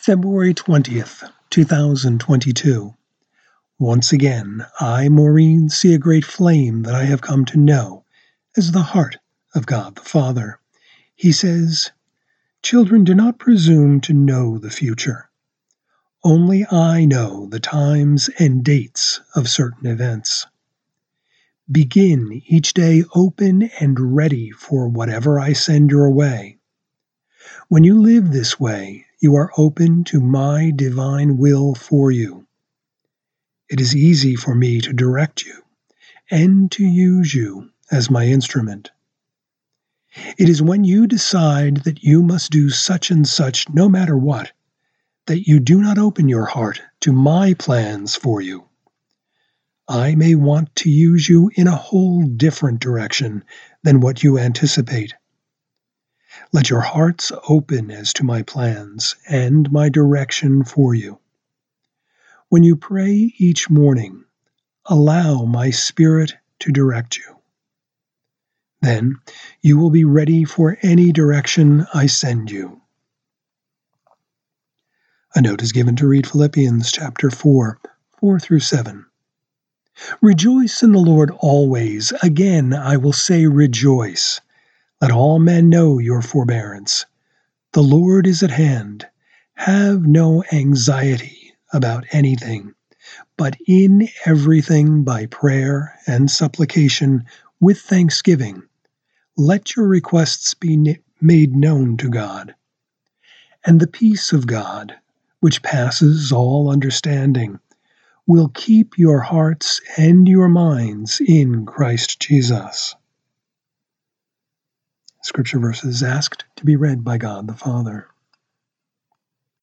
February 20th, 2022. Once again, I, Maureen, see a great flame that I have come to know as the heart of God the Father. He says, "Children, do not presume to know the future. Only I know the times and dates of certain events. Begin each day open and ready for whatever I send your way. When you live this way, you are open to my divine will for you. It is easy for me to direct you and to use you as my instrument. It is when you decide that you must do such and such no matter what, that you do not open your heart to my plans for you. I may want to use you in a whole different direction than what you anticipate. Let your hearts open as to my plans and my direction for you. When you pray each morning, allow my Spirit to direct you. Then you will be ready for any direction I send you." A note is given to read Philippians chapter 4, 4 through 7. "Rejoice in the Lord always. Again I will say rejoice. Let all men know your forbearance. The Lord is at hand. Have no anxiety about anything, but in everything by prayer and supplication with thanksgiving, let your requests be made known to God. And the peace of God, which passes all understanding, will keep your hearts and your minds in Christ Jesus." Scripture verses asked to be read by God the Father.